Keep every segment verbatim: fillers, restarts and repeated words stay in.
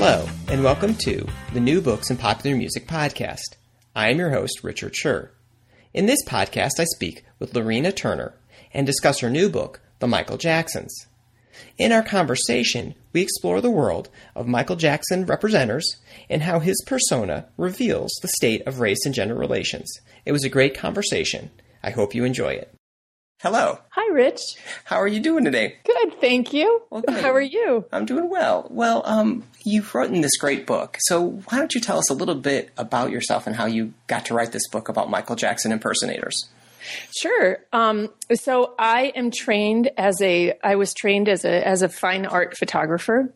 Hello, and welcome to the New Books in Popular Music podcast. I am your host, Richard Scher. In this podcast, I speak with Lorena Turner and discuss her new book, The Michael Jacksons. In our conversation, we explore the world of Michael Jackson representers and how his persona reveals the state of race and gender relations. It was a great conversation. I hope you enjoy it. Hello. Hi, Rich. How are you doing today? Good, thank you. Well, How are you? I'm doing well. Well, um, you've written this great book, so why don't you tell us a little bit about yourself and how you got to write this book about Michael Jackson impersonators? Sure. Um, so I am trained as a, I was trained as a, as a fine art photographer.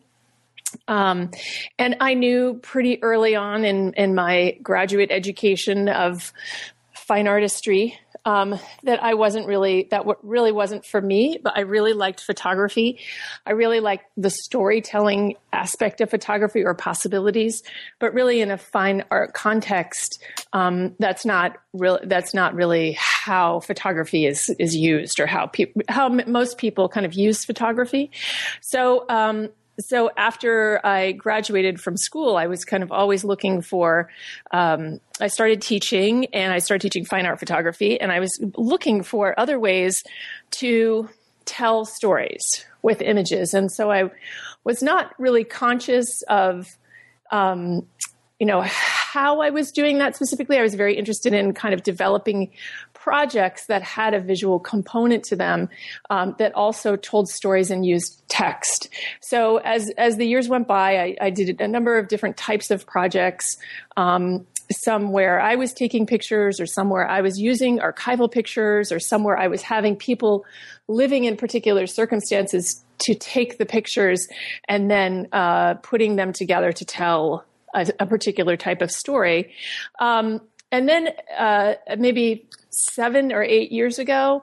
Um, and I knew pretty early on in, in my graduate education of fine artistry, um, that I wasn't really, that w- really wasn't for me, but I really liked photography. I really liked the storytelling aspect of photography or possibilities, but really in a fine art context, um, that's not really, that's not really how photography is, is used or how people, how m- most people kind of use photography. So, um, So after I graduated from school, I was kind of always looking for, um, I started teaching and I started teaching fine art photography, and I was looking for other ways to tell stories with images. And so I was not really conscious of, um, you know, how I was doing that specifically. I was very interested in kind of developing projects that had a visual component to them, um, that also told stories and used text. So as as the years went by, I, I did a number of different types of projects, um, some where I was taking pictures, or some where I was using archival pictures, or some where I was having people living in particular circumstances to take the pictures and then uh, putting them together to tell a, a particular type of story. Um, and then uh, maybe seven or eight years ago,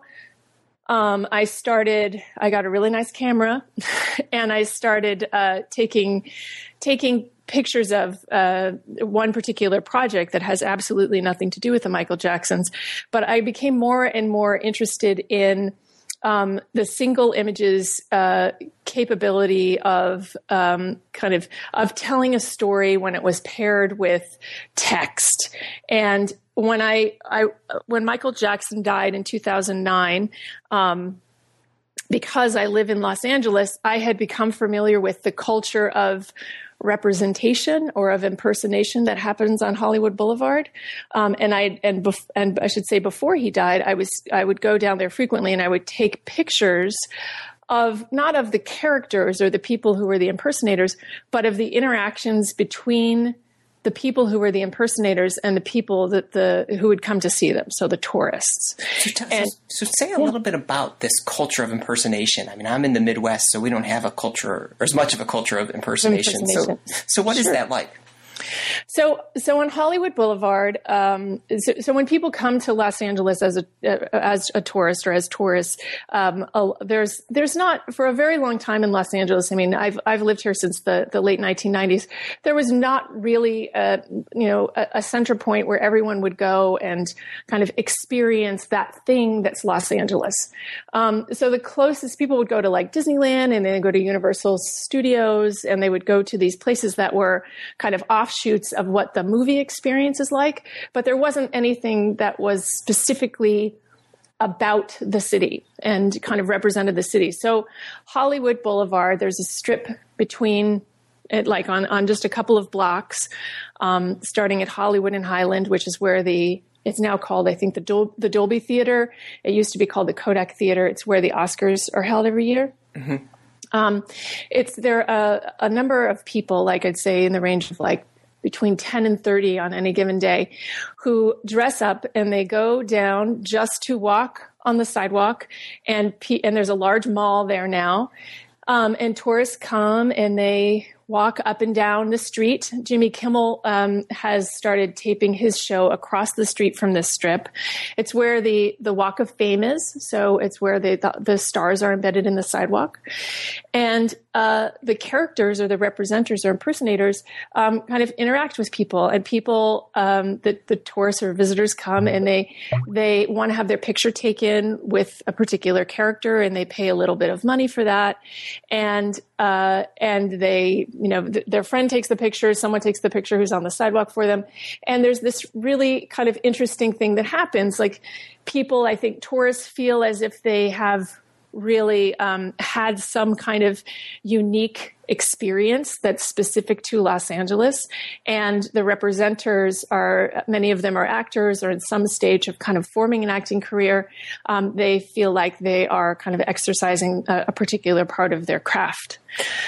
um, I started, I got a really nice camera and I started uh, taking, taking pictures of uh, one particular project that has absolutely nothing to do with the Michael Jacksons. But I became more and more interested in Um, the single images uh, capability of um, kind of of telling a story when it was paired with text. And when I, I when Michael Jackson died in two thousand nine, um, because I live in Los Angeles, I had become familiar with the culture of representation or of impersonation that happens on Hollywood Boulevard. Um, and I, and, bef- and I should say before he died, I was, I would go down there frequently and I would take pictures of, not of the characters or the people who were the impersonators, but of the interactions between the people who were the impersonators and the people that the, who would come to see them. So the tourists. So, t- and, so, so say a yeah. little bit about this culture of impersonation. I mean, I'm in the Midwest, so we don't have a culture, or as much of a culture of impersonation. impersonation. So, so what sure. is that like? So, so on Hollywood Boulevard, um, so, so when people come to Los Angeles as a as a tourist or as tourists, um, uh, there's there's not for a very long time in Los Angeles. I mean, I've I've lived here since the, the late nineteen nineties. There was not really a, you know a, a center point where everyone would go and kind of experience that thing that's Los Angeles. Um, so the closest people would go to like Disneyland, and then go to Universal Studios, and they would go to these places that were kind of off. Offshoots of what the movie experience is like, but there wasn't anything that was specifically about the city and kind of represented the city. So Hollywood Boulevard, there's a strip between it, like on, on just a couple of blocks, um, starting at Hollywood and Highland, which is where the it's now called, I think, the Dol- the Dolby Theater. It used to be called the Kodak Theater. It's where the Oscars are held every year. Mm-hmm. Um, it's there are a, a number of people, like I'd say in the range of like between ten and thirty on any given day, who dress up and they go down just to walk on the sidewalk. And, and there's a large mall there now. Um, and tourists come and they walk up and down the street. Jimmy Kimmel um, has started taping his show across the street from this strip. It's where the, the Walk of Fame is. So it's where the, the, the stars are embedded in the sidewalk. And uh, the characters or the representers or impersonators um, kind of interact with people, and people, um, the, the tourists or visitors come and they they want to have their picture taken with a particular character, and they pay a little bit of money for that, and uh, and they, you know, th- their friend takes the picture, someone takes the picture who's on the sidewalk for them, and there's this really kind of interesting thing that happens. Like people, I think tourists feel as if they have really um, had some kind of unique experience that's specific to Los Angeles. And the representers are, many of them are actors or in some stage of kind of forming an acting career. Um, they feel like they are kind of exercising a, a particular part of their craft.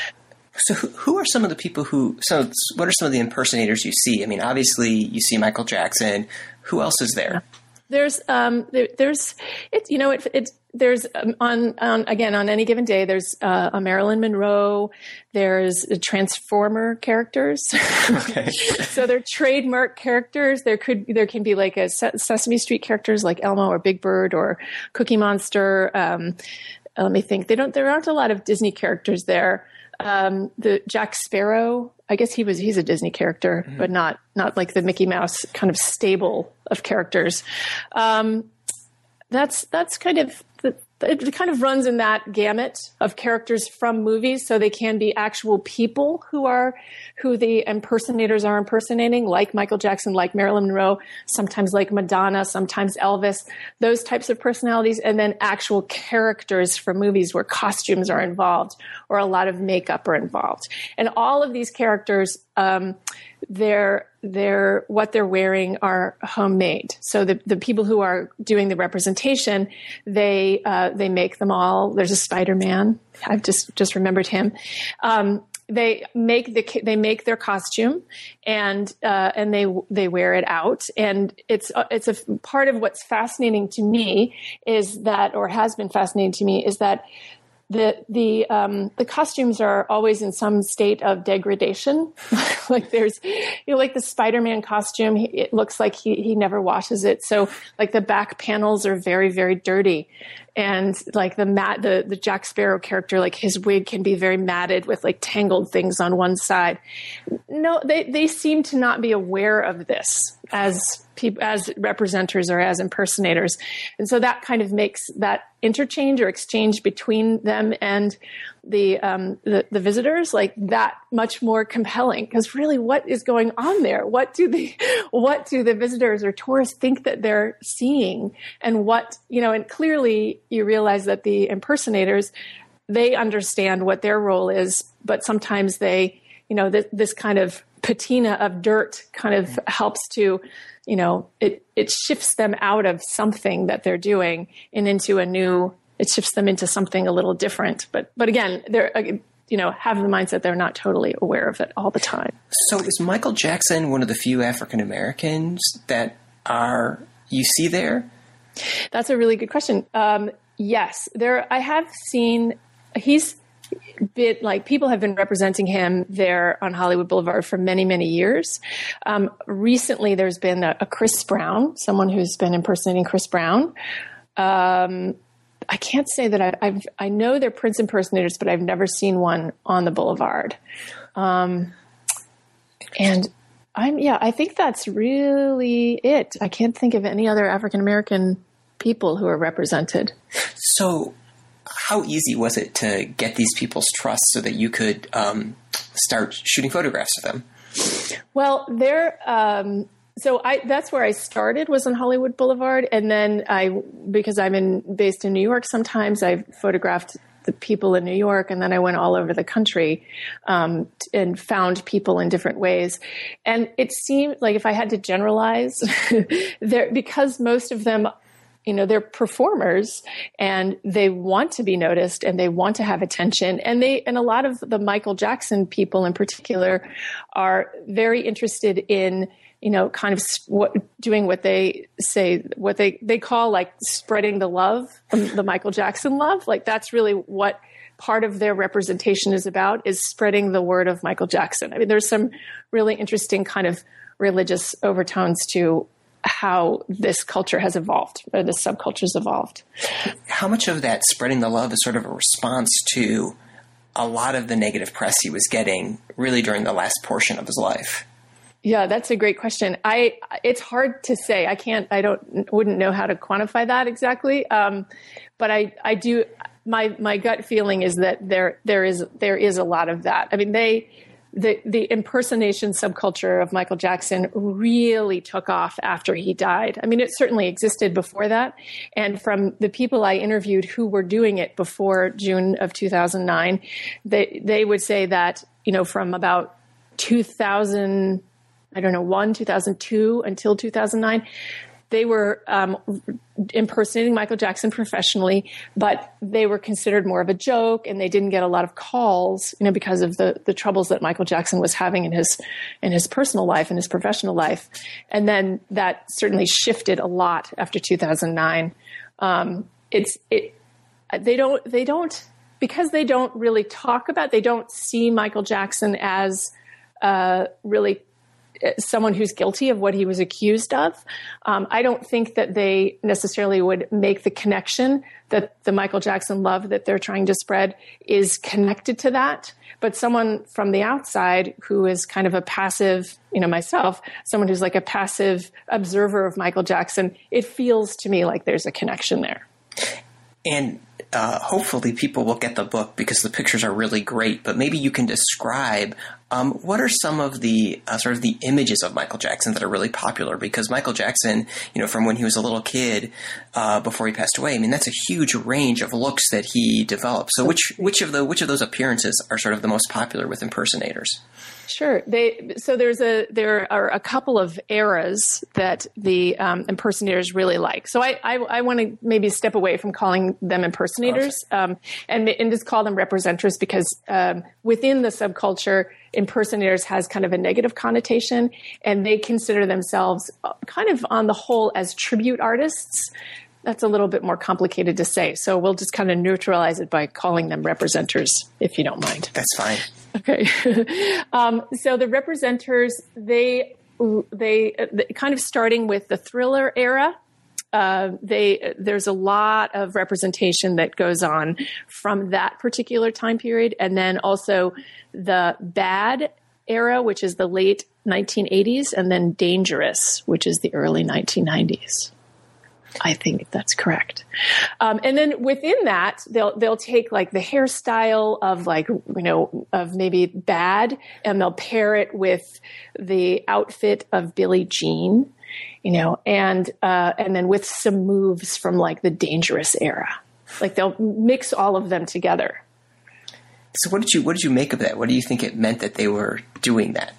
So who, who are some of the people who, so what are some of the impersonators you see? I mean, obviously you see Michael Jackson. Who else is there? Yeah. There's, um, there, there's, it's, you know, it, it's, there's um, on, on, again, on any given day, there's uh, a Marilyn Monroe, there's a Transformer characters. Okay. So they're trademark characters. There could, there can be like a Sesame Street characters like Elmo or Big Bird or Cookie Monster. Um, let me think. They don't, there aren't a lot of Disney characters there. Um, the Jack Sparrow, I guess he was, he's a Disney character, mm-hmm. but not, not like the Mickey Mouse kind of stable of characters. Um, that's, that's kind of, the, it kind of runs in that gamut of characters from movies. So they can be actual people who are, who the impersonators are impersonating, like Michael Jackson, like Marilyn Monroe, sometimes like Madonna, sometimes Elvis, those types of personalities. And then actual characters from movies where costumes are involved or a lot of makeup are involved. And all of these characters, um, they're, they're, what they're wearing are homemade. So the, the people who are doing the representation, they, uh, they make them all. There's a Spider-Man. I've just, just remembered him. Um, they make the, they make their costume and, uh, and they, they wear it out. And it's, uh, it's a part of what's fascinating to me is that, or has been fascinating to me is that the the um, the costumes are always in some state of degradation. Like there's, you know, like the Spider-Man costume, he, it looks like he he never washes it. So like the back panels are very, very dirty. And like the mat, the, the Jack Sparrow character, like his wig can be very matted with like tangled things on one side. No, they, they seem to not be aware of this as people, as representers or as impersonators. And so that kind of makes that interchange or exchange between them and the, um, the, the visitors like that much more compelling. Because really, what is going on there? What do the, what do the visitors or tourists think that they're seeing? And what, you know, and clearly you realize that the impersonators, they understand what their role is, but sometimes they, you know, th- this kind of patina of dirt kind of helps to, you know, it, it shifts them out of something that they're doing and into a new, it shifts them into something a little different. But, but again, they're, you know, have the mindset they're not totally aware of it all the time. So is Michael Jackson one of the few African Americans that are, you see there? That's a really good question. Um, yes, there, I have seen, he's been like, people have been representing him there on Hollywood Boulevard for many, many years. Um, recently there's been a, a Chris Brown, someone who's been impersonating Chris Brown. Um, I can't say that I, I've, I know they're Prince impersonators, but I've never seen one on the Boulevard. Um, and I'm, yeah, I think that's really it. I can't think of any other African-American people who are represented. So how easy was it to get these people's trust so that you could um, start shooting photographs of them? Well, they're, um, so I, that's where I started, was on Hollywood Boulevard. And then I, because I'm in, based in New York, sometimes I photographed the people in New York, and then I went all over the country, um, and found people in different ways. And it seemed like if I had to generalize there, because most of them, you know, they're performers and they want to be noticed and they want to have attention. And they, and a lot of the Michael Jackson people in particular are very interested in, you know, kind of what, doing what they say, what they, they call like spreading the love, the Michael Jackson love. Like that's really what part of their representation is about, is spreading the word of Michael Jackson. I mean, there's some really interesting kind of religious overtones to how this culture has evolved, or this subculture's evolved. How much of that spreading the love is sort of a response to a lot of the negative press he was getting really during the last portion of his life? Yeah, that's a great question. I, it's hard to say. I can't, I don't, wouldn't know how to quantify that exactly. Um, but I, I do, my, my gut feeling is that there, there is, there is a lot of that. I mean, they, the, the impersonation subculture of Michael Jackson really took off after he died. I mean, it certainly existed before that. And from the people I interviewed who were doing it before June of two thousand nine, they, they would say that, you know, from about two thousand, I don't know, one, two thousand two until two thousand nine, they were um, impersonating Michael Jackson professionally, but they were considered more of a joke, and they didn't get a lot of calls, you know, because of the the troubles that Michael Jackson was having in his in his personal life and his professional life. And then that certainly shifted a lot after two thousand nine. Um, it's it they don't they don't because they don't really talk about they don't see Michael Jackson as uh, really someone who's guilty of what he was accused of. Um, I don't think that they necessarily would make the connection that the Michael Jackson love that they're trying to spread is connected to that. But someone from the outside who is kind of a passive, you know, myself, someone who's like a passive observer of Michael Jackson, it feels to me like there's a connection there. And uh, hopefully people will get the book because the pictures are really great, but maybe you can describe um, what are some of the uh, sort of the images of Michael Jackson that are really popular? Because Michael Jackson, you know, from when he was a little kid uh, before he passed away, I mean, that's a huge range of looks that he developed. So which which of the which of those appearances are sort of the most popular with impersonators? Sure. They so there's a there are a couple of eras that the um, impersonators really like. So I I, I want to maybe step away from calling them impersonators okay. um, and and just call them representers because um, within the subculture, impersonators has kind of a negative connotation, and they consider themselves kind of on the whole as tribute artists. That's a little bit more complicated to say. So we'll just kind of neutralize it by calling them representers, if you don't mind. That's fine. Okay. um, so the representers, they, they, they kind of starting with the Thriller era, uh, they, there's a lot of representation that goes on from that particular time period. And then also the Bad era, which is the late nineteen eighties, and then Dangerous, which is the early nineteen nineties. I think that's correct. Um, and then within that, they'll they'll take like the hairstyle of like, you know, of maybe Bad, and they'll pair it with the outfit of Billie Jean, you know, and uh, and then with some moves from like the Dangerous era. Like they'll mix all of them together. So what did you what did you make of that? What do you think it meant that they were doing that?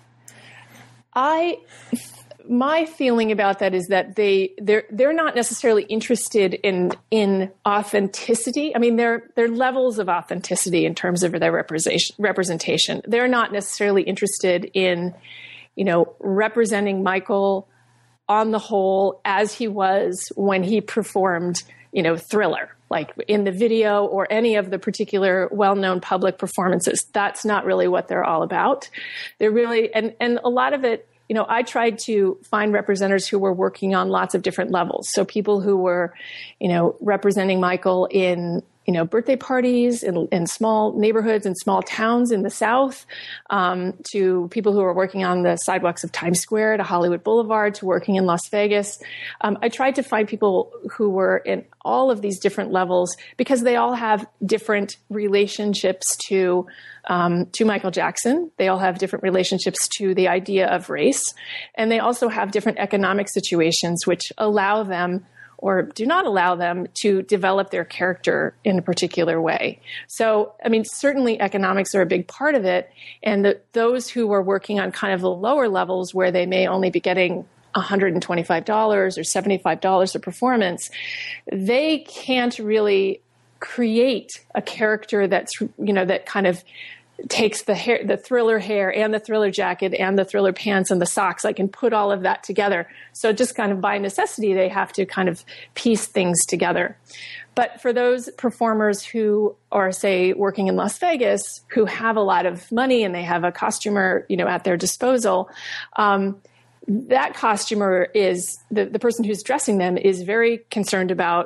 I. My feeling about that is that they they're they're not necessarily interested in in authenticity. I mean, there there are levels of authenticity in terms of their representation. Representation. They're not necessarily interested in, you know, representing Michael on the whole as he was when he performed, you know, Thriller, like in the video or any of the particular well-known public performances. That's not really what they're all about. They're really and and a lot of it. You know, I tried to find representatives who were working on lots of different levels. So people who were, you know, representing Michael in, you know, birthday parties in, in small neighborhoods and small towns in the South, um, to people who were working on the sidewalks of Times Square, to Hollywood Boulevard, to working in Las Vegas. Um, I tried to find people who were in all of these different levels because they all have different relationships to Um, to Michael Jackson. They all have different relationships to the idea of race. And they also have different economic situations which allow them or do not allow them to develop their character in a particular way. So, I mean, certainly economics are a big part of it. And the, those who are working on kind of the lower levels where they may only be getting one hundred twenty-five dollars or seventy-five dollars a performance, they can't really create a character that's, you know, that kind of takes the hair, the Thriller hair and the Thriller jacket and the Thriller pants and the socks. I can put all of that together. So just kind of by necessity, they have to kind of piece things together. But for those performers who are, say, working in Las Vegas, who have a lot of money and they have a costumer, you know, at their disposal, um, that costumer is the, the person who's dressing them is very concerned about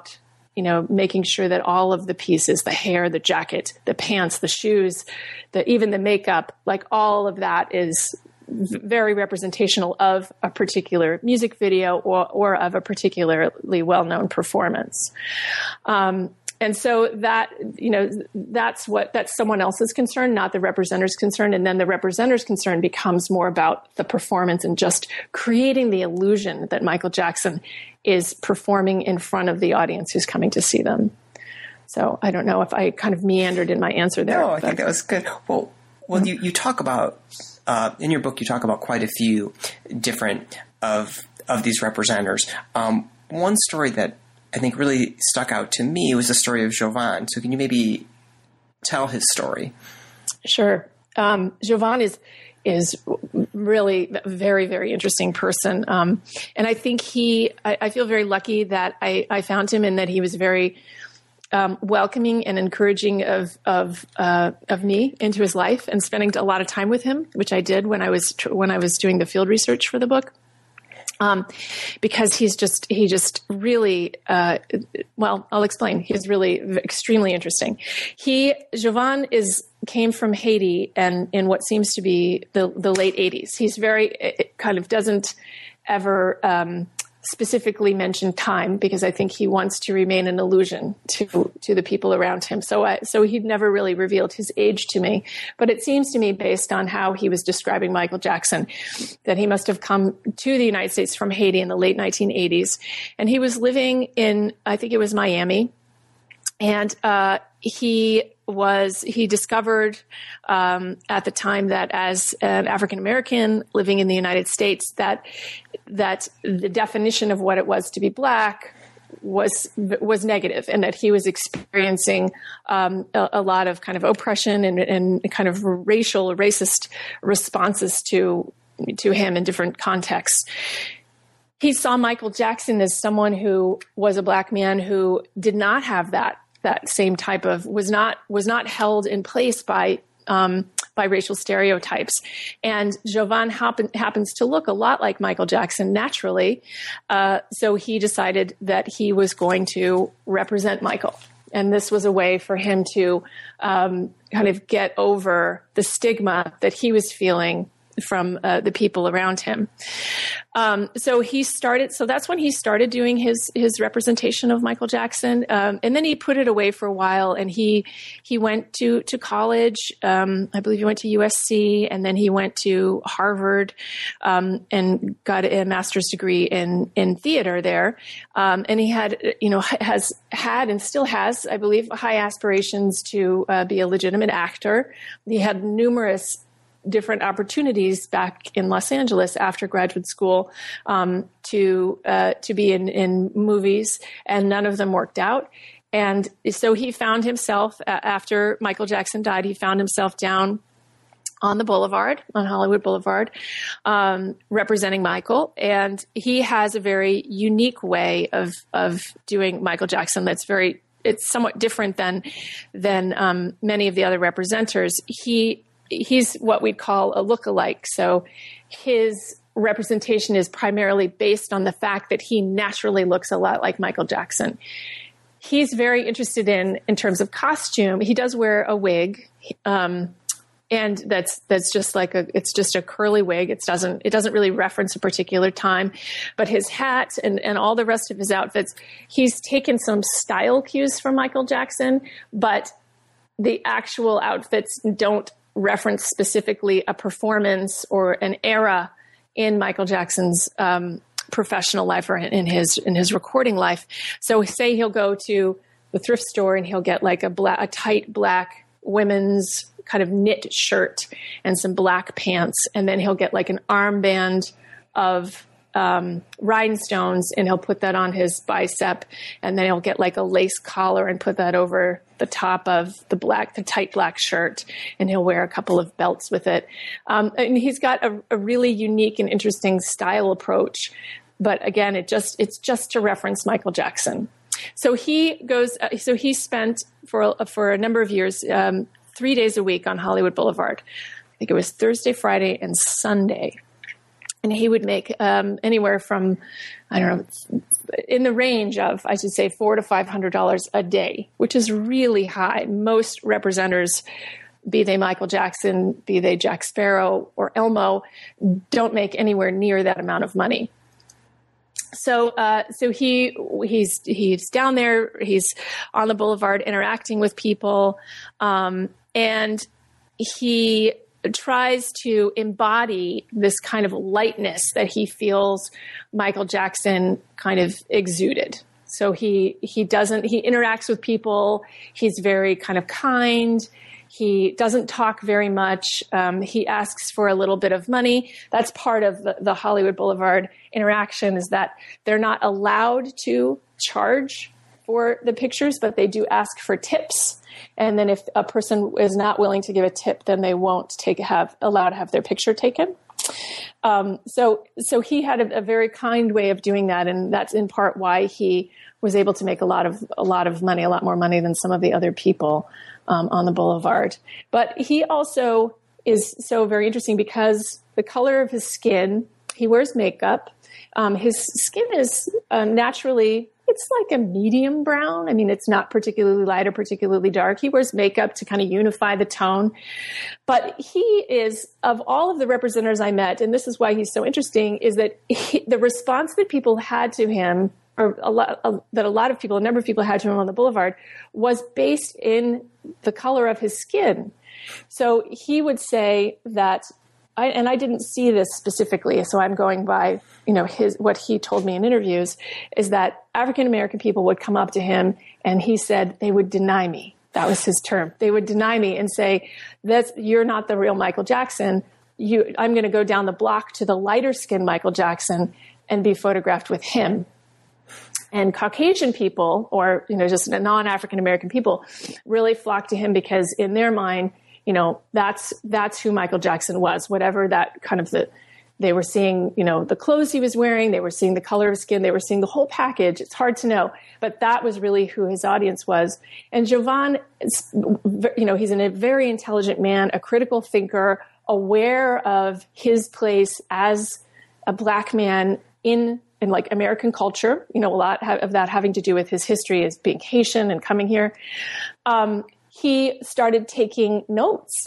you know, making sure that all of the pieces, the hair, the jacket, the pants, the shoes, the, even the makeup, like all of that is very representational of a particular music video or, or of a particularly well-known performance. Um, And so that, you know, that's what, that's someone else's concern, not the representer's concern. And then the representer's concern becomes more about the performance and just creating the illusion that Michael Jackson is performing in front of the audience who's coming to see them. So I don't know if I kind of meandered in my answer there. No, I but. think that was good. Well, well, you, you talk about, uh, in your book, you talk about quite a few different of, of these representers. Um, one story that I think really stuck out to me was the story of Jovan. So can you maybe tell his story? Sure. Um, Jovan is is really a very, very interesting person. Um, and I think he, I, I feel very lucky that I, I found him and that he was very um, welcoming and encouraging of of uh, of me into his life and spending a lot of time with him, which I did when I was when I was doing the field research for the book. Um, because he's just, he just really, uh, well, I'll explain. He's really extremely interesting. He, Jovan is, came from Haiti and in what seems to be the, the late eighties. He's very, it kind of doesn't ever, um, specifically mention time because I think he wants to remain an illusion to, to the people around him. So I, so he'd never really revealed his age to me, but it seems to me based on how he was describing Michael Jackson, that he must have come to the United States from Haiti in the late nineteen eighties. And he was living in, I think it was Miami. And, uh, he was, he discovered, um, at the time that as an African-American living in the United States, that, that the definition of what it was to be Black was, was negative, and that he was experiencing, um, a, a lot of kind of oppression and, and kind of racial, racist responses to, to him in different contexts. He saw Michael Jackson as someone who was a Black man who did not have that that same type of, was not, was not held in place by, um, by racial stereotypes. And Jovan happen, happens to look a lot like Michael Jackson naturally. Uh, so he decided that he was going to represent Michael. And this was a way for him to, um, kind of get over the stigma that he was feeling from uh, the people around him. Um, so he started, so that's when he started doing his, his representation of Michael Jackson. Um, and then he put it away for a while and he, he went to, to college. Um, I believe he went to U S C and then he went to Harvard, um, and got a master's degree in, in theater there. Um, and he had, you know, has had and still has, I believe, high aspirations to uh, be a legitimate actor. He had numerous different opportunities back in Los Angeles after graduate school, um, to, uh, to be in, in movies, and none of them worked out. And so he found himself, uh, after Michael Jackson died, he found himself down on the boulevard, on Hollywood Boulevard, um, representing Michael. And he has a very unique way of, of doing Michael Jackson that's very, it's somewhat different than, than, um, many of the other representers. He, He's what we'd call a lookalike. So his representation is primarily based on the fact that he naturally looks a lot like Michael Jackson. He's very interested in, in terms of costume. He does wear a wig, um, and that's that's just like a it's just a curly wig. It doesn't it doesn't really reference a particular time, but his hat and and all the rest of his outfits, he's taken some style cues from Michael Jackson, but the actual outfits don't reference specifically a performance or an era in Michael Jackson's um, professional life or in his in his recording life. So say he'll go to the thrift store and he'll get like a black, a tight black women's kind of knit shirt and some black pants, and then he'll get like an armband of um, rhinestones and he'll put that on his bicep, and then he'll get like a lace collar and put that over the top of the black, the tight black shirt, and he'll wear a couple of belts with it. Um, and he's got a, a really unique and interesting style approach. But again, it just, it's just to reference Michael Jackson. So he goes, uh, so he spent for, for a number of years, um, three days a week on Hollywood Boulevard. I think it was Thursday, Friday, and Sunday. And he would make um, anywhere from, I don't know, in the range of, I should say, four to five hundred dollars a day, which is really high. Most representers, be they Michael Jackson, be they Jack Sparrow or Elmo, don't make anywhere near that amount of money. So, uh, so he he's he's down there. He's on the boulevard interacting with people, um, and he tries to embody this kind of lightness that he feels Michael Jackson kind of exuded. So he he doesn't he interacts with people. He's very kind of kind. He doesn't talk very much. Um, he asks for a little bit of money. That's part of the, the Hollywood Boulevard interaction, is that they're not allowed to charge for the pictures, but they do ask for tips. And then if a person is not willing to give a tip, then they won't take have allowed to have their picture taken. Um, so so he had a, a very kind way of doing that, and that's in part why he was able to make a lot of a lot of money, a lot more money than some of the other people um, on the boulevard. But he also is so very interesting because the color of his skin, he wears makeup. Um, his skin is uh, naturally, it's like a medium brown. I mean, it's not particularly light or particularly dark. He wears makeup to kind of unify the tone. But he is, of all of the representatives I met, and this is why he's so interesting, is that he, the response that people had to him, or a lot, a, that a lot of people, a number of people had to him on the boulevard, was based in the color of his skin. So he would say that, I, and I didn't see this specifically, so I'm going by, you know, his what he told me in interviews, is that African American people would come up to him and he said they would deny me. That was his term. They would deny me and say, "That's you're not the real Michael Jackson. You, I'm going to go down the block to the lighter skinned Michael Jackson and be photographed with him." And Caucasian people, or, you know, just non-African American people, really flocked to him because in their mind, you know, that's, that's who Michael Jackson was, whatever that kind of the, they were seeing, you know, the clothes he was wearing, they were seeing the color of his skin, they were seeing the whole package. It's hard to know, but that was really who his audience was. And Jovan, you know, he's a very intelligent man, a critical thinker, aware of his place as a Black man in in like American culture, you know, a lot of that having to do with his history as being Haitian and coming here. Um, he started taking notes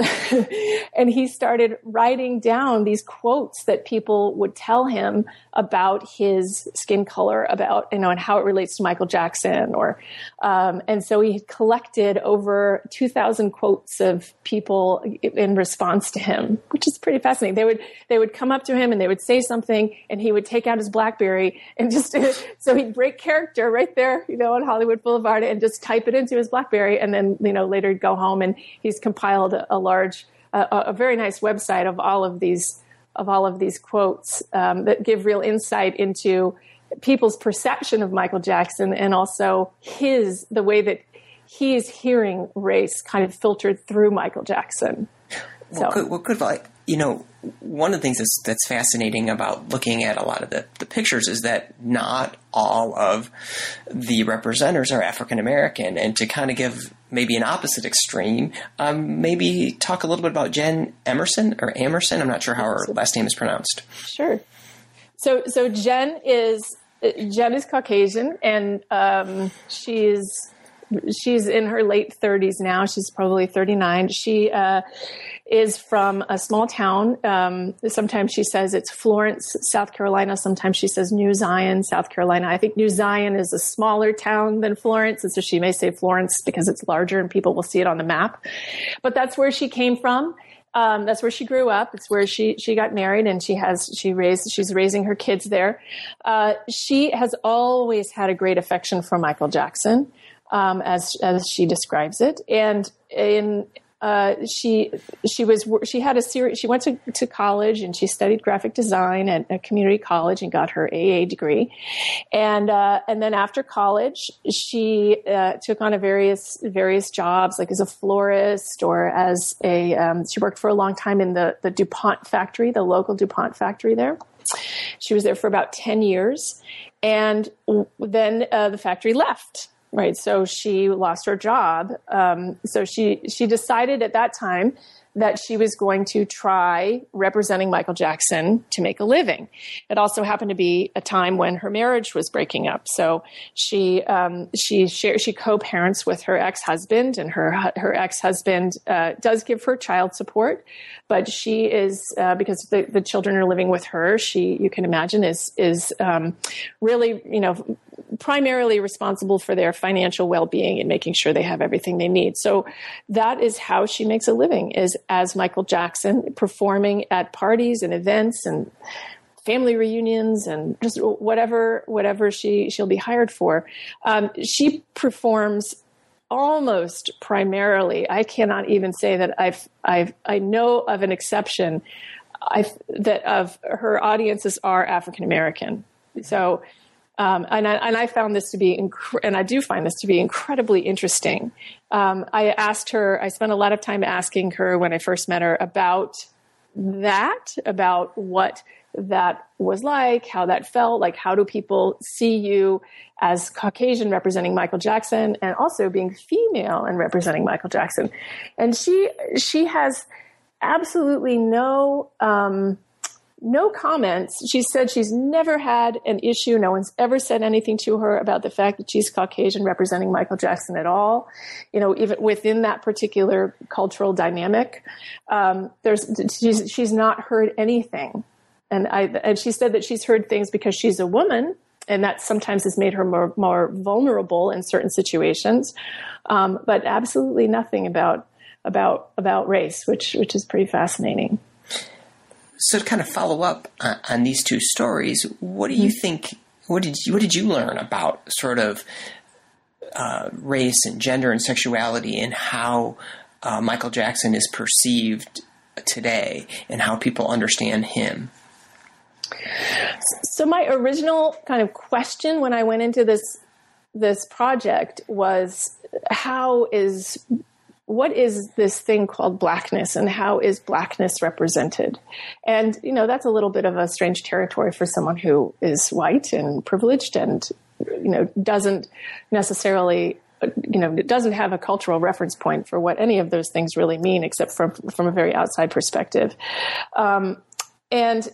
and he started writing down these quotes that people would tell him about his skin color, about, you know, and how it relates to Michael Jackson, or, um, and so he collected over two thousand quotes of people in response to him, which is pretty fascinating. They would, they would come up to him and they would say something and he would take out his BlackBerry and just, so he'd break character right there, you know, on Hollywood Boulevard and just type it into his BlackBerry. And then, you know, later he'd go home and he's compiled a, a large, uh, a very nice website of all of these of all of these quotes um, that give real insight into people's perception of Michael Jackson, and also his, the way that he is hearing race kind of filtered through Michael Jackson. Well, so. Good, well, good. Like, you know, one of the things that's, that's fascinating about looking at a lot of the, the pictures is that not all of the representers are African American, and to kind of give maybe an opposite extreme, um, maybe talk a little bit about Jen Emerson or Emerson. I'm not sure how her last name is pronounced. Sure. So, so Jen is Jen is Caucasian, and um, she's she's in her late thirties now. She's probably thirty-nine. She uh, is from a small town. Um, sometimes she says it's Florence, South Carolina. Sometimes she says New Zion, South Carolina. I think New Zion is a smaller town than Florence, and so she may say Florence because it's larger and people will see it on the map. But that's where she came from. Um, that's where she grew up. It's where she, she got married, and she has, she raised, she's raising her kids there. Uh, she has always had a great affection for Michael Jackson, um, as, as she describes it. And in, uh, she, she was, she had a series, she went to, to college and she studied graphic design at a community college and got her A A degree. And, uh, and then after college, she, uh, took on a various, various jobs, like as a florist or as a, um, she worked for a long time in the, the DuPont factory, the local DuPont factory there. She was there for about ten years. And then, uh, the factory left. Right. So she lost her job. Um, so she, she decided at that time that she was going to try representing Michael Jackson to make a living. It also happened to be a time when her marriage was breaking up. So she um, she shares, she co-parents with her ex-husband, and her her ex-husband uh, does give her child support, but she is uh, because the, the children are living with her. She, you can imagine, is is um, really, you know, primarily responsible for their financial well-being and making sure they have everything they need. So that is how she makes a living, is as Michael Jackson, performing at parties and events and family reunions and just whatever whatever she she'll be hired for. Um, she performs almost primarily. I cannot even say that I've I've I know of an exception. I that of her audiences are African American. So. Um, and, I, and I found this to be, inc- and I do find this to be incredibly interesting. Um, I asked her, I spent a lot of time asking her when I first met her about that, about what that was like, how that felt, like how do people see you as Caucasian representing Michael Jackson, and also being female and representing Michael Jackson. And she, she has absolutely no, um, No comments. She said she's never had an issue. No one's ever said anything to her about the fact that she's Caucasian representing Michael Jackson at all. You know, even within that particular cultural dynamic, um, there's she's she's not heard anything. And I and she said that she's heard things because she's a woman, and that sometimes has made her more more vulnerable in certain situations. Um, but absolutely nothing about about about race, which which is pretty fascinating. So to kind of follow up on, on these two stories, what do you think, what did you, what did you learn about sort of uh, race and gender and sexuality, and how uh, Michael Jackson is perceived today and how people understand him? So my original kind of question when I went into this, this project was, how is what is this thing called Blackness, and how is Blackness represented? And, you know, that's a little bit of a strange territory for someone who is white and privileged and, you know, doesn't necessarily, you know, doesn't have a cultural reference point for what any of those things really mean, except from, from a very outside perspective. Um, and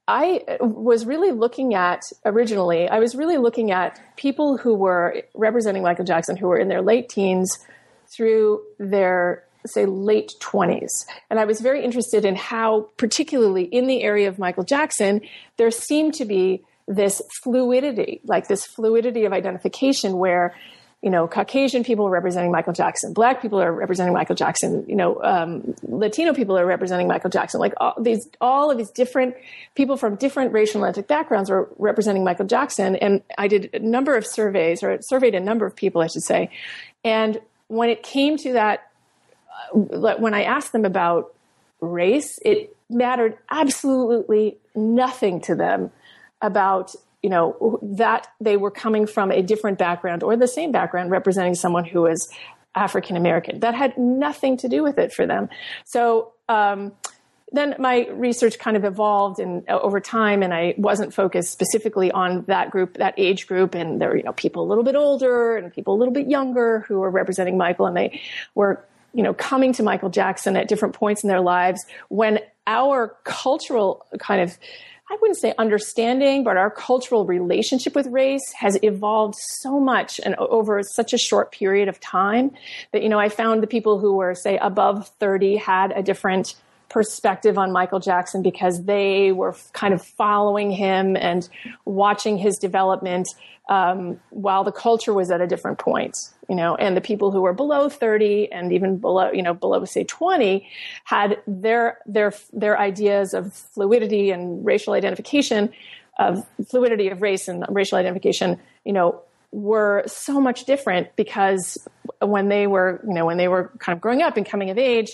I was really looking at, originally, I was really looking at people who were representing Michael Jackson, who were in their late teens through their, say, late twenties. And I was very interested in how, particularly in the area of Michael Jackson, there seemed to be this fluidity, like this fluidity of identification where, you know, Caucasian people are representing Michael Jackson, Black people are representing Michael Jackson, you know, um, Latino people are representing Michael Jackson, like all these, all of these different people from different racial and ethnic backgrounds are representing Michael Jackson. And I did a number of surveys, or surveyed a number of people, I should say. And when it came to that, uh, when I asked them about race, it mattered absolutely nothing to them about, you know, that they were coming from a different background or the same background representing someone who is African American. That had nothing to do with it for them. So um, then my research kind of evolved and uh, over time, and I wasn't focused specifically on that group, that age group. And there were, you know, people a little bit older and people a little bit younger who were representing Michael, and they were, you know, coming to Michael Jackson at different points in their lives when our cultural kind of, I wouldn't say understanding, but our cultural relationship with race has evolved so much and over such a short period of time that, you know, I found the people who were, say, above thirty had a different perspective on Michael Jackson because they were kind of following him and watching his development um, while the culture was at a different point, you know, and the people who were below thirty and even below, you know, below, say, twenty had their, their, their ideas of fluidity and racial identification, of fluidity of race and racial identification, you know, were so much different because when they were, you know, when they were kind of growing up and coming of age,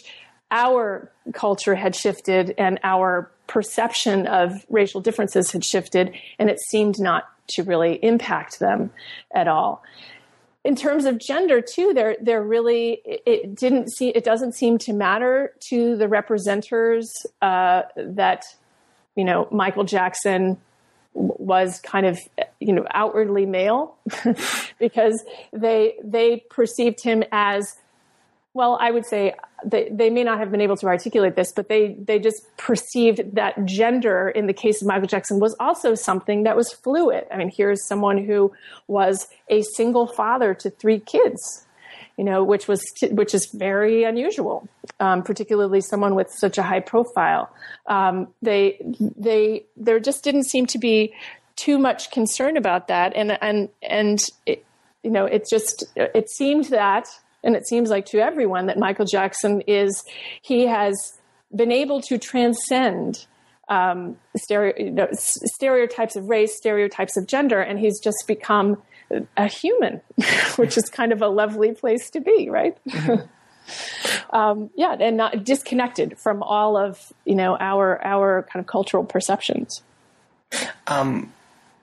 our culture had shifted and our perception of racial differences had shifted, and it seemed not to really impact them at all. In terms of gender too, there, there really, it didn't see, it doesn't seem to matter to the representers uh, that, you know, Michael Jackson was kind of, you know, outwardly male because they, they perceived him as well, I would say they, they may not have been able to articulate this, but they, they just perceived that gender in the case of Michael Jackson was also something that was fluid. I mean, here's someone who was a single father to three kids, you know, which was, which is very unusual, um, particularly someone with such a high profile. Um, they, they, there just didn't seem to be too much concern about that. And, and, and, it, you know, it just, it seemed that, and it seems like to everyone that Michael Jackson is, he has been able to transcend um, stereo, you know, stereotypes of race, stereotypes of gender, and he's just become a human, which is kind of a lovely place to be, right? Mm-hmm. um, yeah, and not disconnected from all of, you know, our our kind of cultural perceptions. Um.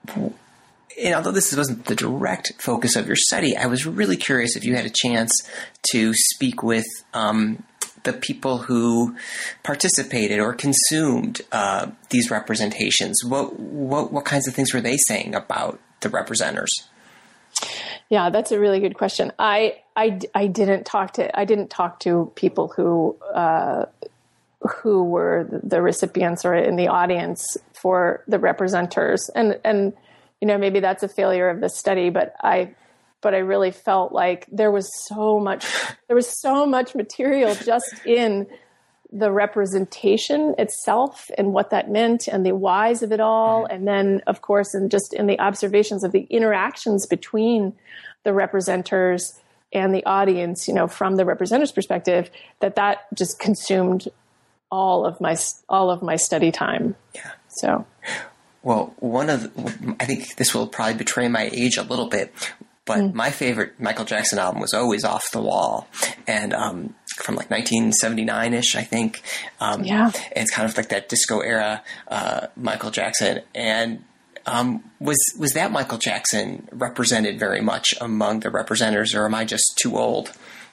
And although this wasn't the direct focus of your study, I was really curious if you had a chance to speak with um, the people who participated or consumed uh, these representations. What, what what kinds of things were they saying about the representers? Yeah, that's a really good question. I I, I didn't talk to I didn't talk to people who uh, who were the recipients or in the audience for the representers, and and. You know, maybe that's a failure of the study, but I, but I really felt like there was so much, there was so much material just in the representation itself and what that meant and the whys of it all. And then, of course, and just in the observations of the interactions between the representers and the audience, you know, from the representers' perspective, that that just consumed all of my, all of my study time. Yeah. So. Well, one of the, I think this will probably betray my age a little bit, but mm. my favorite Michael Jackson album was always Off the Wall, and um, from like nineteen seventy-nine-ish, I think. Um, yeah. And it's kind of like that disco era uh, Michael Jackson. And um, was was that Michael Jackson represented very much among the representers, or am I just too old?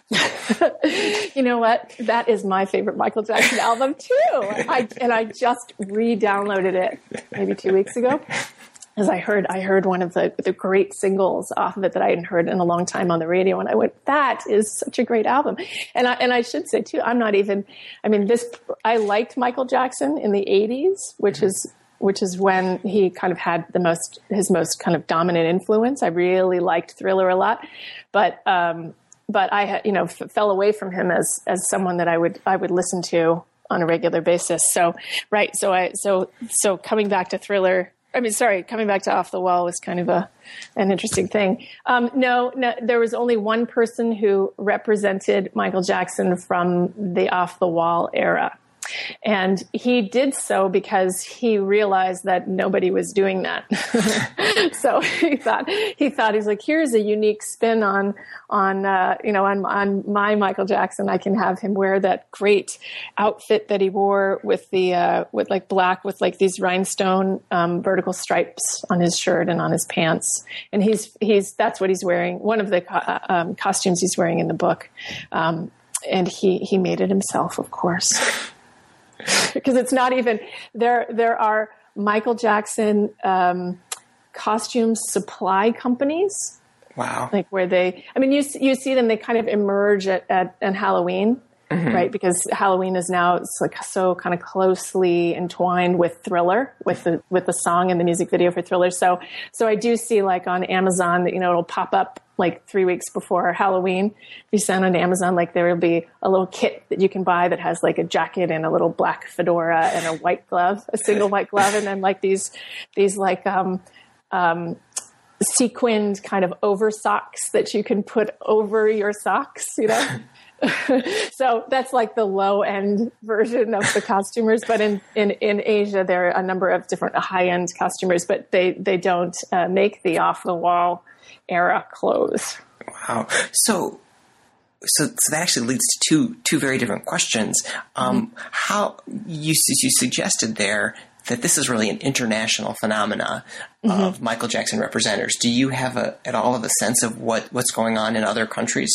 You know what? That is my favorite Michael Jackson album too. I, and I just re-downloaded it maybe two weeks ago, as I heard I heard one of the, the great singles off of it that I hadn't heard in a long time on the radio, and I went, "That is such a great album." And I and I should say too, I'm not even. I mean, this I liked Michael Jackson in the eighties, which is. which is when he kind of had the most his most kind of dominant influence. I really liked Thriller a lot, but. Um, But I had, you know, f- fell away from him as, as someone that I would, I would listen to on a regular basis. So, right. So I, so, so coming back to Thriller, I mean, sorry, coming back to Off the Wall was kind of a, an interesting thing. Um, no, no, there was only one person who represented Michael Jackson from the Off the Wall era. And he did so because he realized that nobody was doing that. So he thought, he thought, he's like, here's a unique spin on, on, uh, you know, on, on my Michael Jackson. I can have him wear that great outfit that he wore with the, uh, with like black, with like these rhinestone, um, vertical stripes on his shirt and on his pants. And he's, he's, that's what he's wearing. One of the co- um, costumes he's wearing in the book. Um, and he, he made it himself, of course. Because it's not even there. There are Michael Jackson um, costume supply companies. Wow! Like where they, I mean, you you see them. They kind of emerge at at, at Halloween, mm-hmm. right? Because Halloween is now it's like so kind of closely entwined with Thriller, with the with the song and the music video for Thriller. So so I do see like on Amazon that, you know, it'll pop up like three weeks before Halloween. If you send on Amazon, like there will be a little kit that you can buy that has like a jacket and a little black fedora and a white glove, a single white glove. And then like these, these like, um, um, sequined kind of over socks that you can put over your socks, you know? So that's like the low end version of the costumers. But in, in, in Asia, there are a number of different high end costumers, but they, they don't uh, make the off the wall era clothes. Wow. So, so, so that actually leads to two, two very different questions. Um, mm-hmm. How you, you suggested there that this is really an international phenomena mm-hmm. of Michael Jackson representers. Do you have a, at all of a sense of what, what's going on in other countries?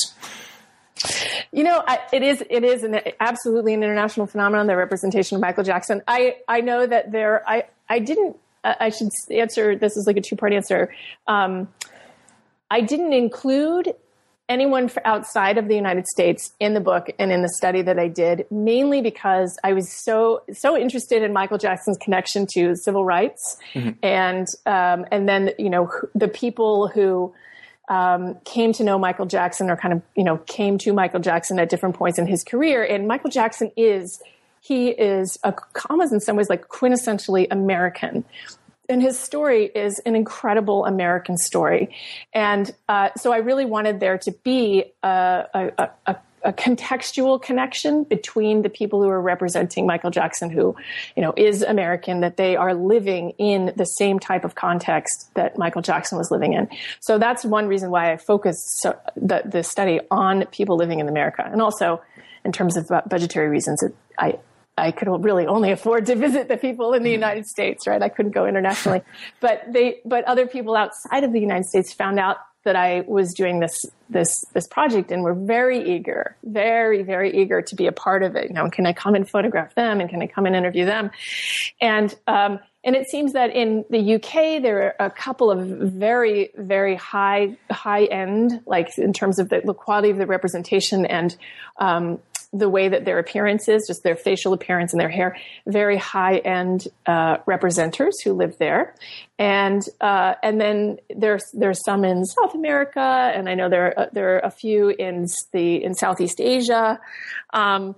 You know, I, it is it is an, absolutely an international phenomenon, the representation of Michael Jackson. I, I know that there, I, I didn't, I should answer, this is like a two-part answer. Um, I didn't include anyone outside of the United States in the book and in the study that I did, mainly because I was so so interested in Michael Jackson's connection to civil rights, mm-hmm. and um, and then you know the people who um, came to know Michael Jackson or kind of you know came to Michael Jackson at different points in his career. And Michael Jackson is he is a, almost in some ways like quintessentially American. And his story is an incredible American story. And uh, so I really wanted there to be a, a, a, a contextual connection between the people who are representing Michael Jackson, who, you know, is American, that they are living in the same type of context that Michael Jackson was living in. So that's one reason why I focused so, the, the study on people living in America. And also, in terms of budgetary reasons, it, I I could really only afford to visit the people in the United States, right? I couldn't go internationally, but they, but other people outside of the United States found out that I was doing this, this, this project and were very eager, very, very eager to be a part of it. You know, can I come and photograph them and can I come and interview them? And, um, and it seems that in the U K, there are a couple of very, very high, high end, like in terms of the, the quality of the representation and, um, the way that their appearance is, just their facial appearance and their hair, very high-end uh, representers who live there. And uh, and then there's there's some in South America, and I know there are, there are a few in the in Southeast Asia. Um,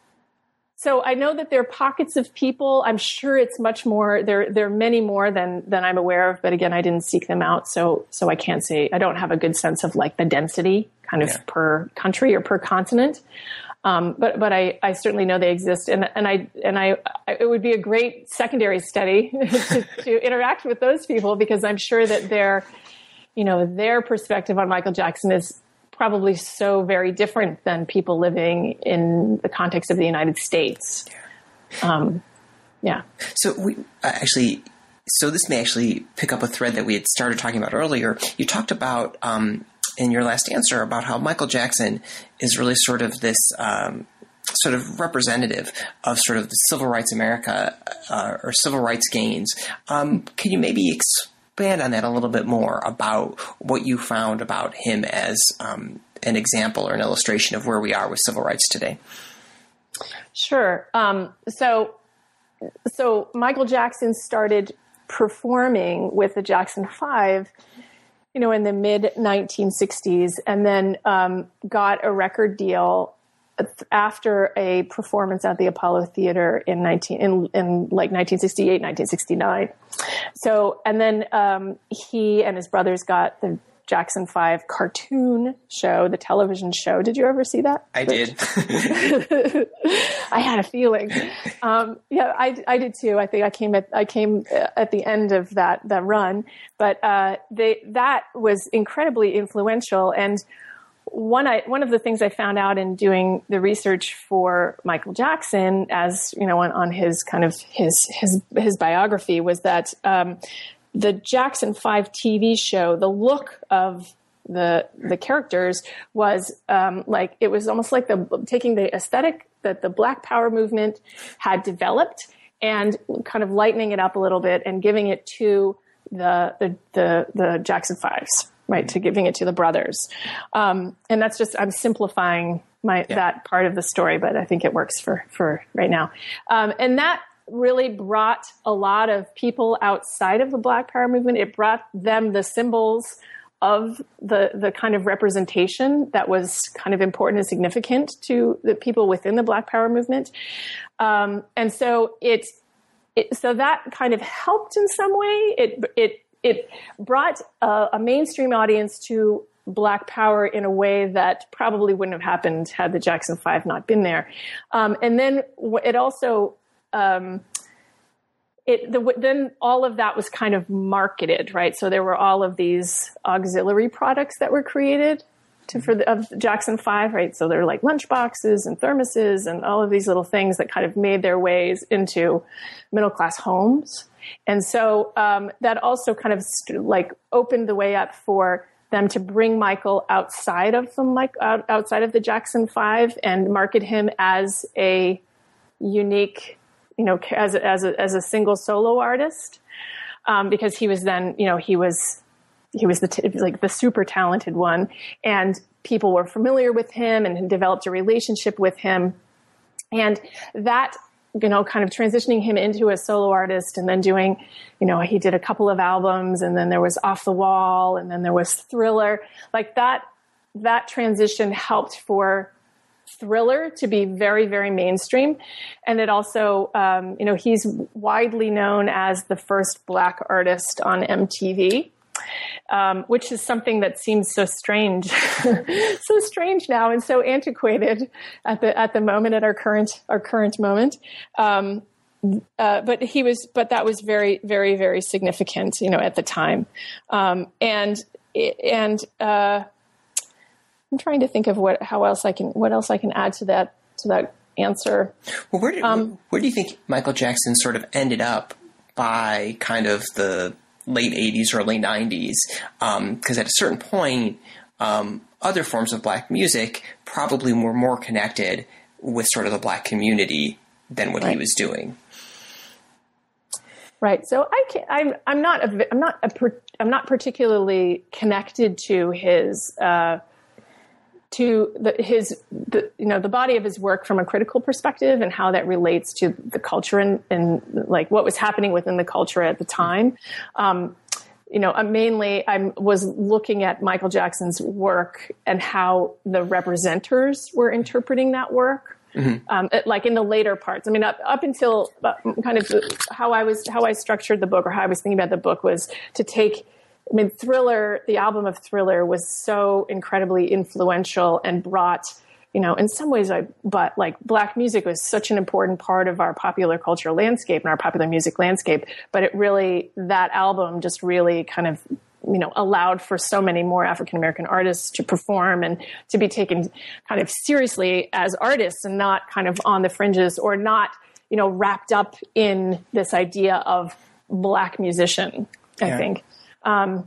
so I know that there are pockets of people. I'm sure it's much more. There there are many more than than I'm aware of. But again, I didn't seek them out, so so I can't say. I don't have a good sense of like the density, kind of yeah. per country or per continent. Um, but but I, I certainly know they exist, and and I and I, I it would be a great secondary study to, to interact with those people, because I'm sure that their, you know, their perspective on Michael Jackson is probably so very different than people living in the context of the United States. Um, yeah. So we actually, so this may actually pick up a thread that we had started talking about earlier. You talked about. Um, in your last answer about how Michael Jackson is really sort of this um, sort of representative of sort of the civil rights America uh, or civil rights gains. Um, can you maybe expand on that a little bit more about what you found about him as um, an example or an illustration of where we are with civil rights today? Sure. Um, so, so Michael Jackson started performing with the Jackson Five, you know, in the mid nineteen sixties, and then um, got a record deal after a performance at the Apollo Theater in nineteen in, in like nineteen sixty-eight, nineteen sixty-nine. So, and then um, he and his brothers got the Jackson Five cartoon show, the television show. Did you ever see that? I did. I had a feeling. Um, yeah, I, I did too. I think I came at I came at the end of that that run, but uh, they that was incredibly influential. And one I one of the things I found out in doing the research for Michael Jackson, as you know, on, on his kind of his his his biography, was that. Um, The Jackson Five T V show, the look of the the characters was um, like it was almost like the taking the aesthetic that the Black Power movement had developed and kind of lightening it up a little bit and giving it to the the the, the Jackson Fives, right? To giving it to the brothers, um, and that's just I'm simplifying my yeah. that part of the story, but I think it works for for right now, um, and that. really brought a lot of people outside of the Black Power movement. It brought them the symbols of the the kind of representation that was kind of important and significant to the people within the Black Power movement. Um, and so it, it so that kind of helped in some way. It it it brought a, a mainstream audience to Black Power in a way that probably wouldn't have happened had the Jackson Five not been there. Um, and then it also Um, it the, then all of that was kind of marketed, right? So there were all of these auxiliary products that were created to, for the, of Jackson Five, right? So they're like lunch boxes and thermoses and all of these little things that kind of made their ways into middle class homes, and so um, that also kind of st- like opened the way up for them to bring Michael outside of the Mike out, outside of the Jackson Five and market him as a unique. You know, as a, as a, as a single solo artist, um, because he was then, you know, he was he was the t- like the super talented one, and people were familiar with him and developed a relationship with him, and that, you know, kind of transitioning him into a solo artist, and then doing, you know, he did a couple of albums, and then there was Off the Wall, and then there was Thriller. Like that, that transition helped for Thriller to be very, very mainstream. And it also, um, you know, he's widely known as the first Black artist on M T V. Um, which is something that seems so strange, so strange now, and so antiquated at the at the moment, at our current our current moment. Um, uh, but he was, but that was very, very, very significant, you know, at the time. Um, and and uh, I'm trying to think of what how else I can what else I can add to that to that answer. Well, where do, um, where do you think Michael Jackson sort of ended up by kind of the late eighties, early nineties, because um, at a certain point, um, other forms of Black music probably were more connected with sort of the Black community than what right. he was doing. Right. So I can, I'm I'm not a, I'm not a, I'm not particularly connected to his uh, to the, his the, you know the body of his work from a critical perspective, and how that relates to the culture and, and like what was happening within the culture at the time. Um, you know, mainly I was looking at Michael Jackson's work and how the representers were interpreting that work. Mm-hmm. Um, it, like in the later parts. I mean, up, up until uh, kind of how I was how I structured the book, or how I was thinking about the book, was to take. I mean, Thriller, the album of Thriller was so incredibly influential and brought, you know, in some ways, I, but like Black music was such an important part of our popular cultural landscape and our popular music landscape. But it really, that album just really kind of, you know, allowed for so many more African-American artists to perform and to be taken kind of seriously as artists, and not kind of on the fringes, or not, you know, wrapped up in this idea of Black musician, I yeah. think. Um,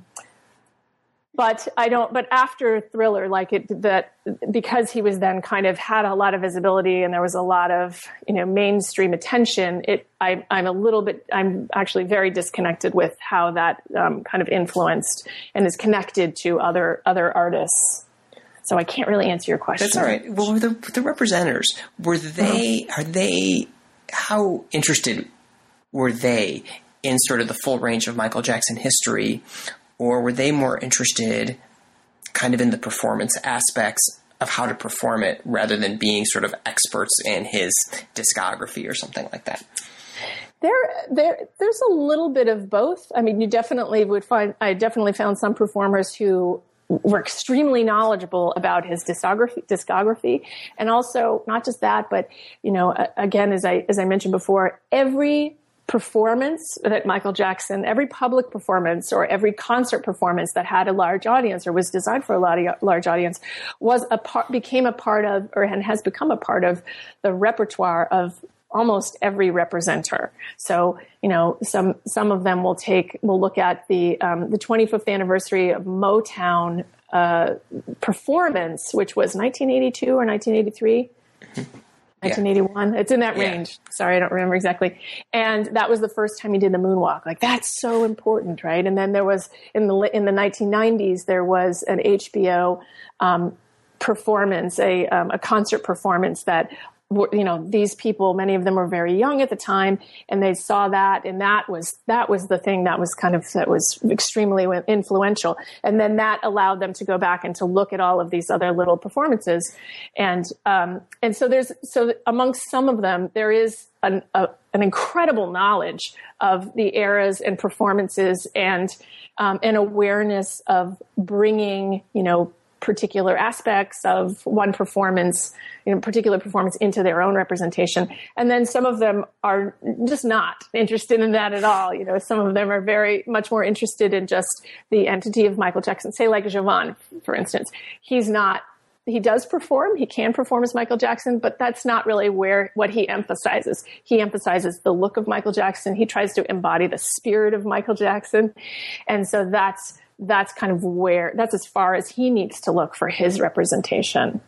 but I don't, but after Thriller, like it, that, because he was then kind of had a lot of visibility and there was a lot of, you know, mainstream attention, it, I, I'm a little bit, I'm actually very disconnected with how that, um, kind of influenced and is connected to other, other artists. So I can't really answer your question. That's all right. Well, the, the representers, were they, are they, how interested were they in sort of the full range of Michael Jackson history, or were they more interested kind of in the performance aspects of how to perform it, rather than being sort of experts in his discography or something like that? There, there, there's a little bit of both. I mean, you definitely would find, I definitely found some performers who were extremely knowledgeable about his discography, discography. And also not just that, but, you know, again, as I, as I mentioned before, every performance that Michael Jackson, every public performance or every concert performance that had a large audience or was designed for a large audience was a part, became a part of, or and has become a part of the repertoire of almost every representer. So, you know, some, some of them will take, will look at the, um, the twenty-fifth anniversary of Motown, uh, performance, which was nineteen eighty-two or nineteen eighty-three. nineteen eighty-one. Yeah. It's in that range. Yeah. Sorry, I don't remember exactly. And that was the first time he did the moonwalk. Like, that's so important, right? And then there was, in the in the nineteen nineties, there was an H B O um, performance, a um, a concert performance that, you know, these people, many of them were very young at the time, and they saw that, and that was that was the thing that was kind of that was extremely influential. And then that allowed them to go back and to look at all of these other little performances, and um, and so there's so amongst some of them there is an a, an incredible knowledge of the eras and performances, and um, an awareness of bringing, you know, particular aspects of one performance, you know, particular performance into their own representation. And then some of them are just not interested in that at all. You know, some of them are very much more interested in just the entity of Michael Jackson. Say like Javon, for instance. He's not, he does perform, he can perform as Michael Jackson, but that's not really where, what he emphasizes. He emphasizes the look of Michael Jackson. He tries to embody the spirit of Michael Jackson. And so that's, that's kind of where, that's as far as he needs to look for his representation.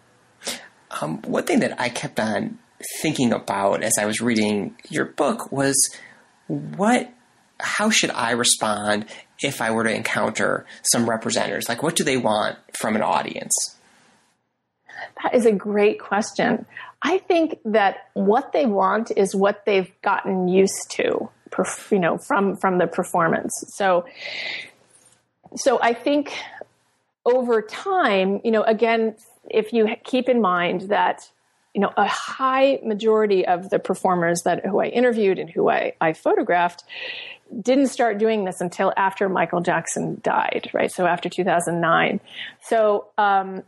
Um, one thing that I kept on thinking about as I was reading your book was what how should I respond if I were to encounter some representatives? Like, what do they want from an audience? That is a great question. I think that what they want is what they've gotten used to, you know, from, from the performance. So, so I think over time, you know, again, if you keep in mind that, you know, a high majority of the performers that who I interviewed and who I, I photographed didn't start doing this until after Michael Jackson died, right? So after two thousand nine. So um,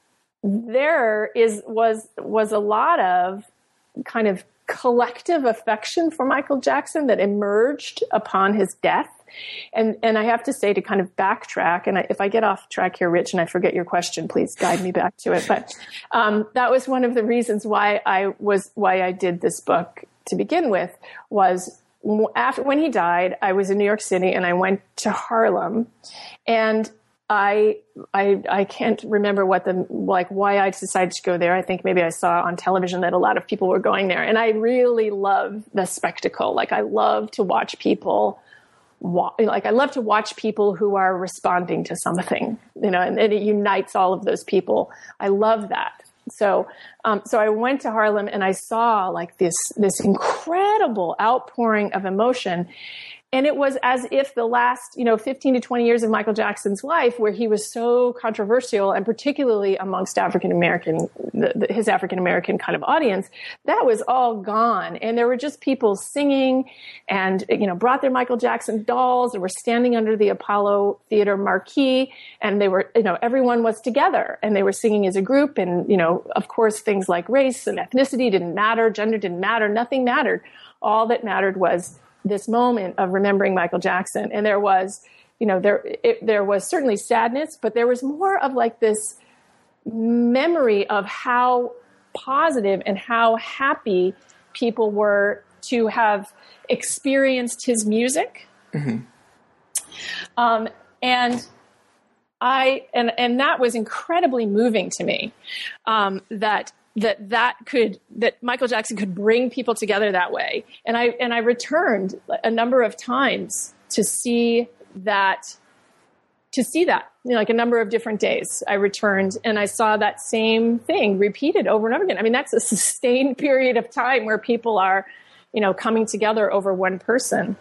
there is was was a lot of kind of collective affection for Michael Jackson that emerged upon his death. And and I have to say, to kind of backtrack, and I, if I get off track here, Rich, and I forget your question, please guide me back to it. But um, that was one of the reasons why I was why I did this book to begin with. Was after when he died, I was in New York City and I went to Harlem, and I I I can't remember what the like why I decided to go there. I think maybe I saw on television that a lot of people were going there, and I really love the spectacle. Like, I love to watch people. Like, I love to watch people who are responding to something, you know, and, and it unites all of those people. I love that. So, um, so I went to Harlem and I saw like this, this incredible outpouring of emotion. And it was as if the last, you know, fifteen to twenty years of Michael Jackson's life, where he was so controversial, and particularly amongst African-American, the, the, his African-American kind of audience, that was all gone. And there were just people singing and, you know, brought their Michael Jackson dolls and were standing under the Apollo Theater marquee. And they were, you know, everyone was together and they were singing as a group. And, you know, of course, things like race and ethnicity didn't matter. Gender didn't matter. Nothing mattered. All that mattered was this moment of remembering Michael Jackson. And there was, you know, there, it, there was certainly sadness, but there was more of like this memory of how positive and how happy people were to have experienced his music. Mm-hmm. Um, and I, and, and that was incredibly moving to me, um, that that that could, that Michael Jackson could bring people together that way. And I, and I returned a number of times to see that, to see that, you know, like a number of different days I returned and I saw that same thing repeated over and over again. I mean, that's a sustained period of time where people are, you know, coming together over one person.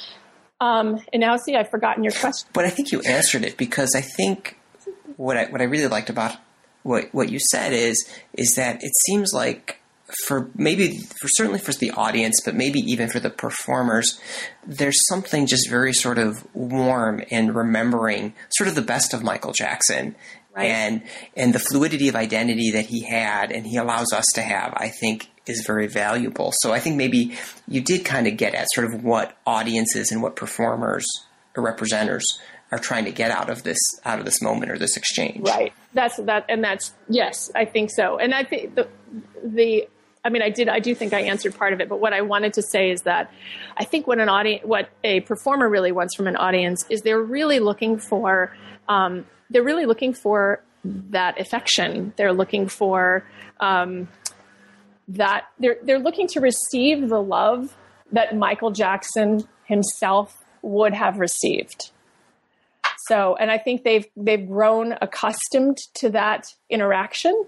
Um, and now see, I've forgotten your question. But I think you answered it, because I think what I, what I really liked about What what you said is is that it seems like for maybe for certainly for the audience, but maybe even for the performers, there's something just very sort of warm in remembering sort of the best of Michael Jackson, right. and and the fluidity of identity that he had and he allows us to have, I think, is very valuable. So I think maybe you did kind of get at sort of what audiences and what performers or representers are trying to get out of this, out of this moment or this exchange. Right. That's that. And that's, yes, I think so. And I think the, the, I mean, I did, I do think I answered part of it, but what I wanted to say is that I think what an audience, what a performer really wants from an audience is they're really looking for, um, they're really looking for that affection. They're looking for, um, that they're, they're looking to receive the love that Michael Jackson himself would have received. So, and I think they've, they've grown accustomed to that interaction.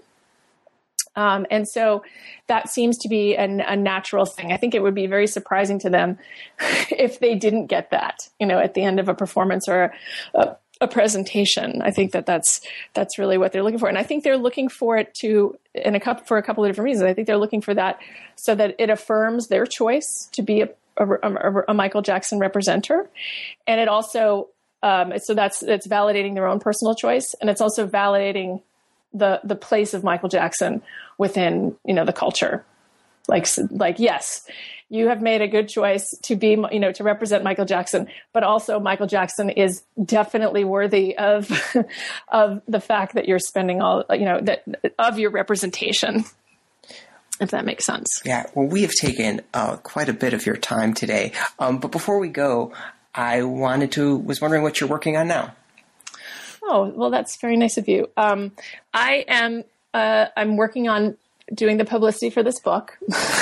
Um, and so that seems to be an, a natural thing. I think it would be very surprising to them if they didn't get that, you know, at the end of a performance or a, a presentation. I think that that's, that's really what they're looking for. And I think they're looking for it to, in a couple, for a couple of different reasons. I think they're looking for that so that it affirms their choice to be a, a, a, a Michael Jackson representer. And it also, Um, so that's, it's validating their own personal choice. And it's also validating the, the place of Michael Jackson within, you know, the culture. Like, like, yes, you have made a good choice to be, you know, to represent Michael Jackson, but also Michael Jackson is definitely worthy of, of the fact that you're spending all, you know, that of your representation, if that makes sense. Yeah. Well, we have taken uh, quite a bit of your time today. Um, but before we go, I wanted to, was wondering what you're working on now. Oh, well, that's very nice of you. Um, I am, uh, I'm working on doing the publicity for this book.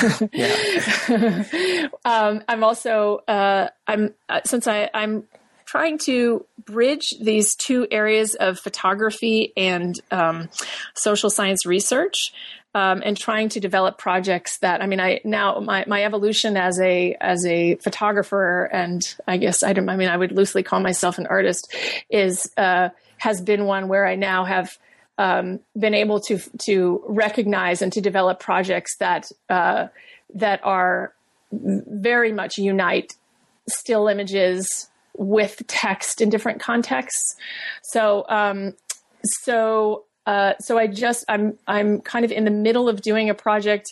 um, I'm also, uh, I'm, uh, since I, I'm trying to bridge these two areas of photography and um, social science research, um, and trying to develop projects that, I mean, I now my, my evolution as a as a photographer, and I guess I don't, I mean, I would loosely call myself an artist, is uh, has been one where I now have um, been able to to recognize and to develop projects that uh, that are very much unite still images with text in different contexts. So, um, so, uh, so I just, I'm, I'm kind of in the middle of doing a project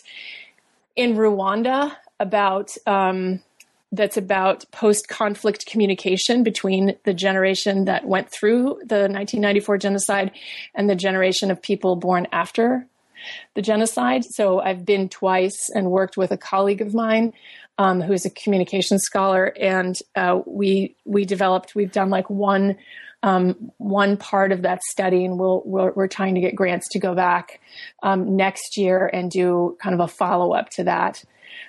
in Rwanda about, um, that's about post-conflict communication between the generation that went through the nineteen ninety-four genocide and the generation of people born after the genocide. So I've been twice and worked with a colleague of mine Um, who is a communications scholar, and uh, we we developed. We've done like one um, one part of that study, and we'll, we're, we're trying to get grants to go back um, next year and do kind of a follow up to that.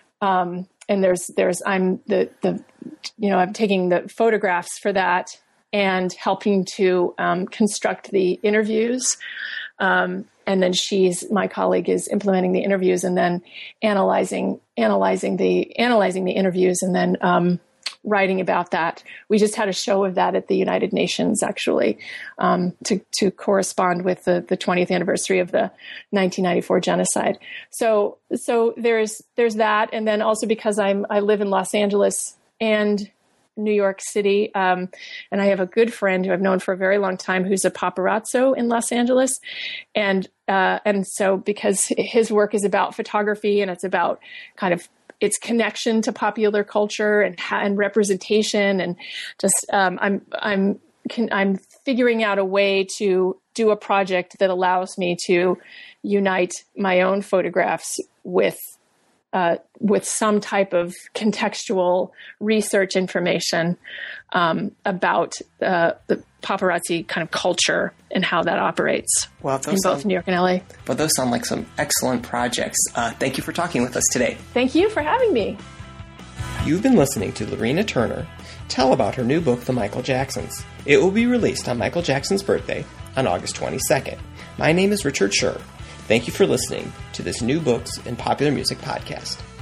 Um, and there's there's I'm the the you know I'm taking the photographs for that and helping to um, construct the interviews. Um, and then she's, my colleague is implementing the interviews and then analyzing, analyzing the, analyzing the interviews and then, um, writing about that. We just had a show of that at the United Nations, actually, um, to, to correspond with the, the twentieth anniversary of the nineteen ninety-four genocide. So, so there's, there's that. And then also because I'm, I live in Los Angeles and New York City. Um, and I have a good friend who I've known for a very long time who's a paparazzo in Los Angeles. And, uh, and so because his work is about photography and it's about kind of its connection to popular culture and, and representation and just, um, I'm, I'm, can, I'm figuring out a way to do a project that allows me to unite my own photographs with Uh, with some type of contextual research information um, about uh, the paparazzi kind of culture and how that operates well, in both sound, New York and L A. But those sound like some excellent projects. Uh, thank you for talking with us today. Thank you for having me. You've been listening to Lorena Turner tell about her new book, The Michael Jacksons. It will be released on Michael Jackson's birthday on August twenty-second. My name is Richard Scher. Thank you for listening to this New Books in Popular Music podcast.